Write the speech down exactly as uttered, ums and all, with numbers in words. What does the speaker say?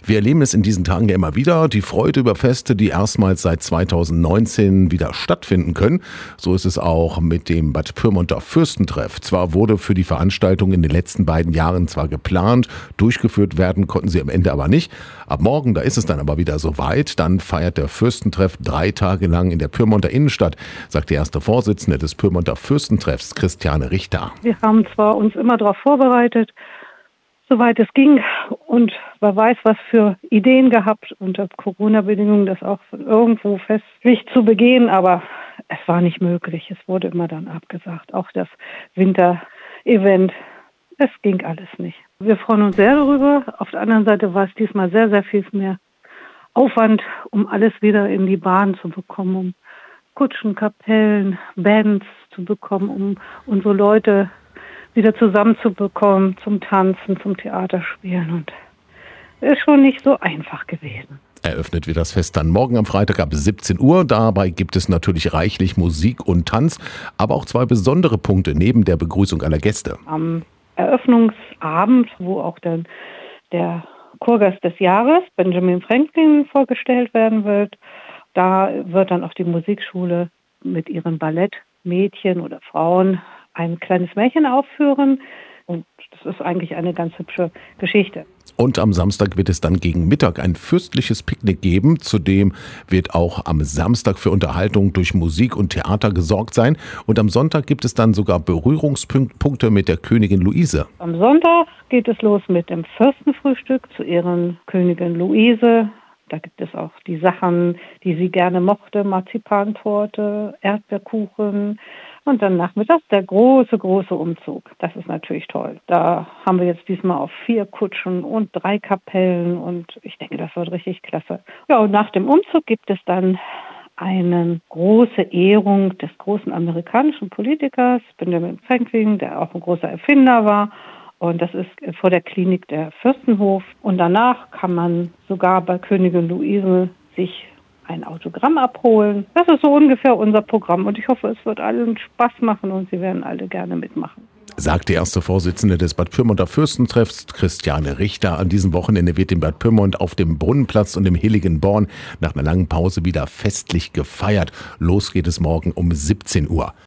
Wir erleben es in diesen Tagen ja immer wieder, die Freude über Feste, die erstmals seit zweitausendneunzehn wieder stattfinden können. So ist es auch mit dem Bad Pyrmonter Fürstentreff. Zwar wurde für die Veranstaltung in den letzten beiden Jahren zwar geplant, durchgeführt werden konnten sie am Ende aber nicht. Ab morgen, da ist es dann aber wieder soweit, dann feiert der Fürstentreff drei Tage lang in der Pyrmonter Innenstadt, sagt die erste Vorsitzende des Pyrmonter Fürstentreffs, Christiane Richter. Wir haben zwar uns immer darauf vorbereitet, soweit es ging, und wer weiß, was für Ideen gehabt, unter Corona-Bedingungen das auch von irgendwo festlich zu begehen, aber es war nicht möglich. Es wurde immer dann abgesagt. Auch das Winter-Event, es ging alles nicht. Wir freuen uns sehr darüber. Auf der anderen Seite war es diesmal sehr, sehr viel mehr Aufwand, um alles wieder in die Bahn zu bekommen, um Kutschen, Kapellen, Bands zu bekommen, um unsere Leute wieder zusammenzubekommen zum Tanzen, zum Theaterspielen, und ist schon nicht so einfach gewesen. Eröffnet wird das Fest dann morgen am Freitag ab siebzehn Uhr. Dabei gibt es natürlich reichlich Musik und Tanz, aber auch zwei besondere Punkte neben der Begrüßung aller Gäste. Am Eröffnungsabend, wo auch dann der Chorgast des Jahres, Benjamin Franklin, vorgestellt werden wird, da wird dann auch die Musikschule mit ihren Ballettmädchen oder Frauen ein kleines Märchen aufführen, und das ist eigentlich eine ganz hübsche Geschichte. Und am Samstag wird es dann gegen Mittag ein fürstliches Picknick geben. Zudem wird auch am Samstag für Unterhaltung durch Musik und Theater gesorgt sein. Und am Sonntag gibt es dann sogar Berührungspunkte mit der Königin Luise. Am Sonntag geht es los mit dem Fürstenfrühstück zu Ehren Königin Luise. Da gibt es auch die Sachen, die sie gerne mochte: Marzipantorte, Erdbeerkuchen. Und dann nachmittags der große, große Umzug. Das ist natürlich toll. Da haben wir jetzt diesmal auf vier Kutschen und drei Kapellen, und ich denke, das wird richtig klasse. Ja, und nach dem Umzug gibt es dann eine große Ehrung des großen amerikanischen Politikers Benjamin Franklin, der auch ein großer Erfinder war. Und das ist vor der Klinik der Fürstenhof. Und danach kann man sogar bei Königin Luise sich ein Autogramm abholen. Das ist so ungefähr unser Programm, und ich hoffe, es wird allen Spaß machen und Sie werden alle gerne mitmachen. Sagt die erste Vorsitzende des Bad Pyrmonter Fürstentreffs, Christiane Richter. An diesem Wochenende wird in Bad Pyrmont auf dem Brunnenplatz und im Heiligenborn nach einer langen Pause wieder festlich gefeiert. Los geht es morgen um siebzehn Uhr.